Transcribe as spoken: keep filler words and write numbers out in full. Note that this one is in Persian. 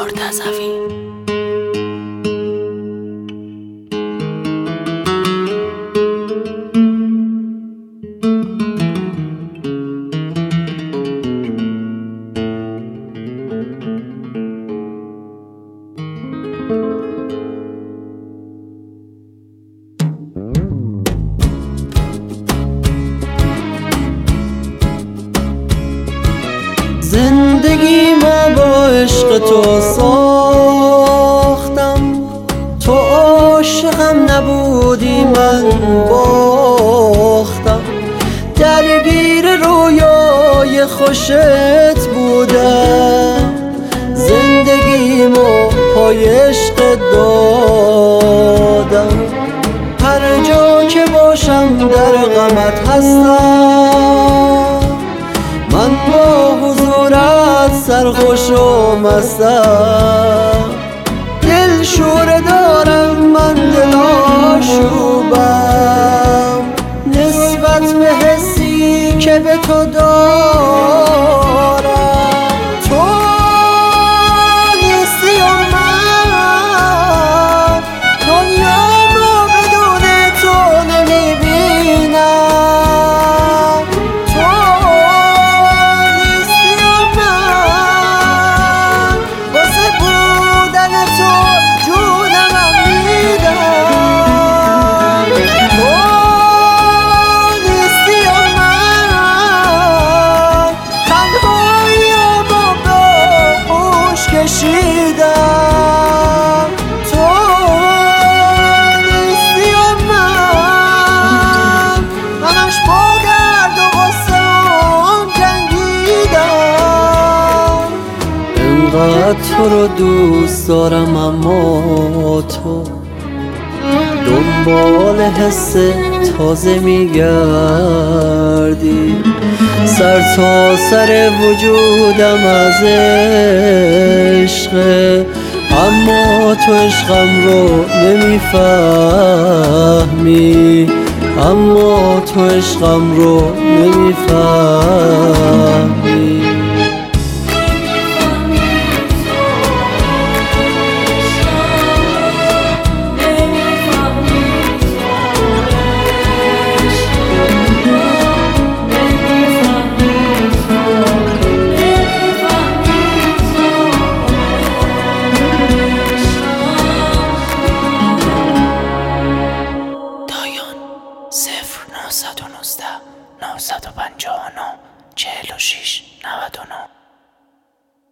مرتضوی. زندگی ما با عشق تو ساختم، تو عاشقم نبودی من باختم. درگیر رویای خوشت بودم، زندگی ما پای عشق دادم. هر جا که باشم در غمت هستم، من با حضورت سرخوش و مستم. دل شوره دارم من دل آشوبم، نسبت به حسی که به تو دارم. تو نیستی و من دنیام رو بدون تو نمیبینم. تو نیستی و من واسه بودن تو جونمم میدم. تو نیستی و من تنهایی‌امو به آغوش کشیدم. تو نیستی و من همش با درد و غصه‌ام جنگیدم. انقدر تو رو دوست دارم اما تو دنبال حس تازه میگردی. سر تا سر وجودم از عشقه، اما تو عشقم رو نمیفهمی. اما تو عشقم رو نمیفهمی. صفر نهصد و نوزده نهصد و پنجاه و نه چهل و شش نود و نه